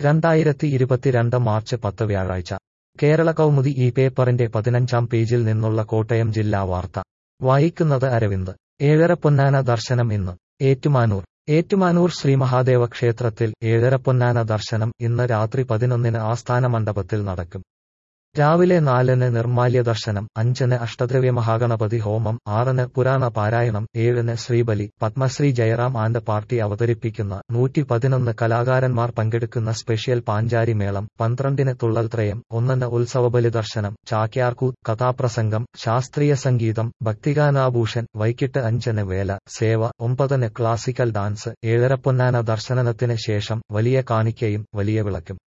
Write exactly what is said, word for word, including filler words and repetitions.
രണ്ടായിരത്തി ഇരുപത്തിരണ്ട് മാർച്ച് പത്ത് വ്യാഴാഴ്ച കേരള കൗമുദി ഈ പേപ്പറിന്റെ പതിനഞ്ചാം പേജിൽ നിന്നുള്ള കോട്ടയം ജില്ലാ വാർത്ത വായിക്കുന്നത് അരവിന്ദ്. ഏഴരപ്പൊന്നാന ദർശനം ഇന്ന്. ഏറ്റുമാനൂർ. ഏറ്റുമാനൂർ ശ്രീമഹാദേവ ക്ഷേത്രത്തിൽ ഏഴരപ്പൊന്നാന ദർശനം ഇന്ന് രാത്രി പതിനൊന്നിന് ആസ്ഥാന മണ്ഡപത്തിൽ നടക്കും. രാവിലെ നാലിന് നിർമ്മാല്യ ദർശനം, അഞ്ചിന് അഷ്ടദ്രവ്യ മഹാഗണപതി ഹോമം, ആറിന് പുരാണ പാരായണം, ഏഴിന് ശ്രീബലി. പത്മശ്രീ ജയറാം ആൻഡ് പാർട്ടി അവതരിപ്പിക്കുന്ന നൂറ്റി പതിനൊന്ന് കലാകാരന്മാർ പങ്കെടുക്കുന്ന സ്പെഷ്യൽ പാഞ്ചാരി മേളം, പന്ത്രണ്ടിന് തുള്ളൽത്രയം, ഒന്നിന് ഉത്സവബലി ദർശനം, ചാക്യാർകൂത്ത്, കഥാപ്രസംഗം, ശാസ്ത്രീയ സംഗീതം, ഭക്തിഗാനാഭൂഷൻ, വൈകിട്ട് അഞ്ചിന് വേല, സേവ, ഒമ്പതിന് ക്ലാസിക്കൽ ഡാൻസ്. ഏഴരപ്പൊന്നാന ദർശനത്തിന് ശേഷം വലിയ കാണിക്കയും വലിയ വിളക്കും.